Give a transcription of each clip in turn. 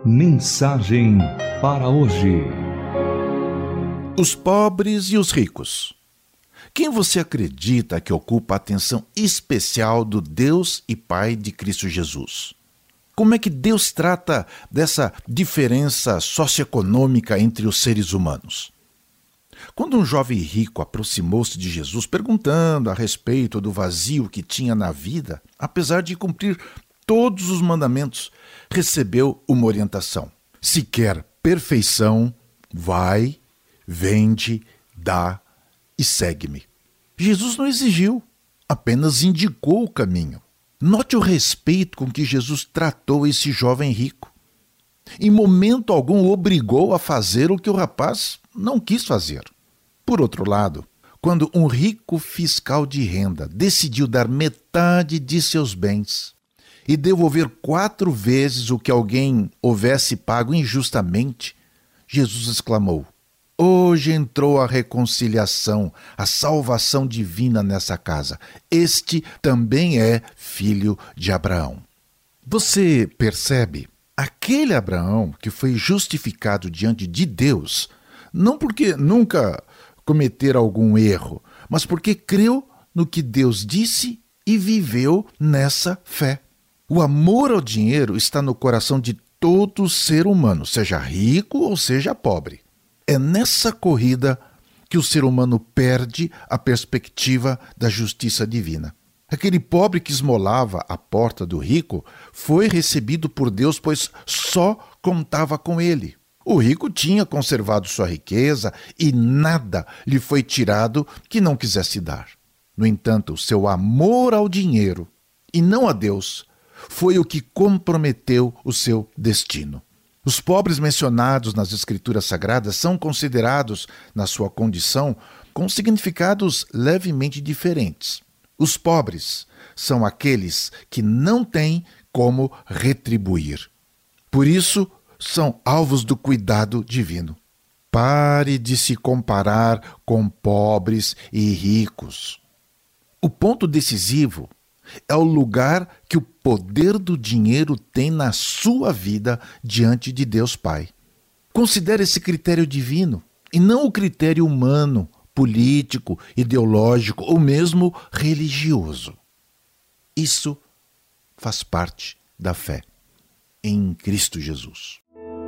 Mensagem para hoje. Os pobres e os ricos. Quem você acredita que ocupa a atenção especial do Deus e Pai de Cristo Jesus? Como é que Deus trata dessa diferença socioeconômica entre os seres humanos? Quando um jovem rico aproximou-se de Jesus perguntando a respeito do vazio que tinha na vida, apesar de cumprir todos os mandamentos, recebeu uma orientação. Se quer perfeição, vai, vende, dá e segue-me. Jesus não exigiu, apenas indicou o caminho. Note o respeito com que Jesus tratou esse jovem rico. Em momento algum o obrigou a fazer o que o rapaz não quis fazer. Por outro lado, quando um rico fiscal de renda decidiu dar metade de seus bens e devolver 4 vezes o que alguém houvesse pago injustamente, Jesus exclamou: hoje entrou a reconciliação, a salvação divina nessa casa. Este também é filho de Abraão. Você percebe? Aquele Abraão que foi justificado diante de Deus, não porque nunca cometer algum erro, mas porque creu no que Deus disse e viveu nessa fé. O amor ao dinheiro está no coração de todo ser humano, seja rico ou seja pobre. É nessa corrida que o ser humano perde a perspectiva da justiça divina. Aquele pobre que esmolava à porta do rico foi recebido por Deus, pois só contava com ele. O rico tinha conservado sua riqueza e nada lhe foi tirado que não quisesse dar. No entanto, o seu amor ao dinheiro, e não a Deus, foi o que comprometeu o seu destino. Os pobres mencionados nas Escrituras Sagradas são considerados, na sua condição, com significados levemente diferentes. Os pobres são aqueles que não têm como retribuir. Por isso, são alvos do cuidado divino. Pare de se comparar com pobres e ricos. O ponto decisivo é o lugar que o poder do dinheiro tem na sua vida diante de Deus Pai. Considere esse critério divino e não o critério humano, político, ideológico ou mesmo religioso. Isso faz parte da fé em Cristo Jesus.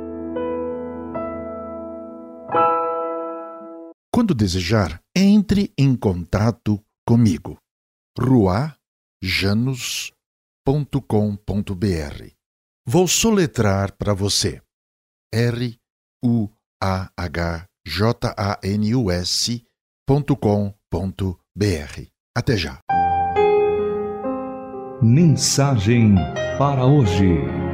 Quando desejar, entre em contato comigo. ruajanus.com.br. Vou soletrar para você. ruajanus.com.br. Até já. Mensagem para hoje.